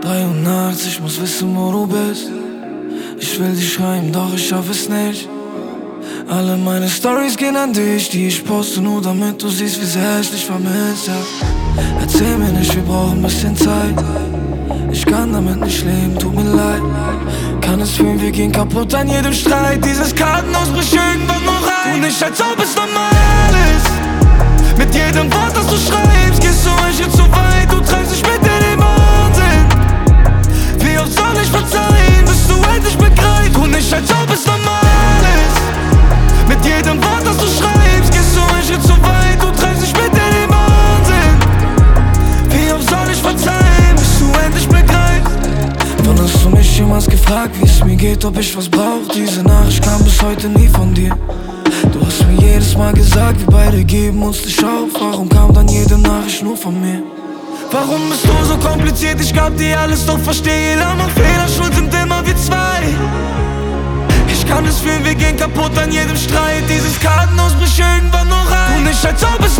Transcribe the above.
3 Uhr nachts, ich muss wissen, wo du bist. Ich will dich schreiben, doch ich schaff es nicht. Alle meine Stories gehen an dich, die ich poste nur damit du siehst, wie sehr ich dich vermisse. Erzähl mir nicht, wir brauchen ein bisschen Zeit. Ich kann damit nicht leben, tut mir leid. Kann es fühlen, wir gehen kaputt an jedem Streit. Dieses Kartenhaus bricht irgendwann nur rein. Und nicht als ob es normal ist. Mit jedem Wort, das du schreibst, gehst du ein Schritt zu weit. Du treibst dich mit in den Wahnsinn. Wie oft soll ich verzeihen, bis du endlich begreifst? Und nicht als ob es normal ist. Mit jedem Wort, das du schreibst, gehst du ein Schritt zu weit. Du treibst dich mit in den Wahnsinn. Wie oft soll ich verzeihen, bis du endlich begreifst? Wann hast du mich jemals gefragt, wie es mir geht, ob ich was brauch? Diese Nachricht kam bis heute nie von dir. Du hast mir jedes Mal gesagt, wir beide geben uns nicht auf. Warum kam dann jede Nachricht nur von mir? Warum bist du so kompliziert? Ich gab dir alles, doch versteh jeder macht Fehler. Schuld sind immer wir zwei. Ich kann es fühlen, wir gehen kaputt an jedem Streit. Dieses Kartenhaus bricht irgendwann nur rein. Und nicht als ob es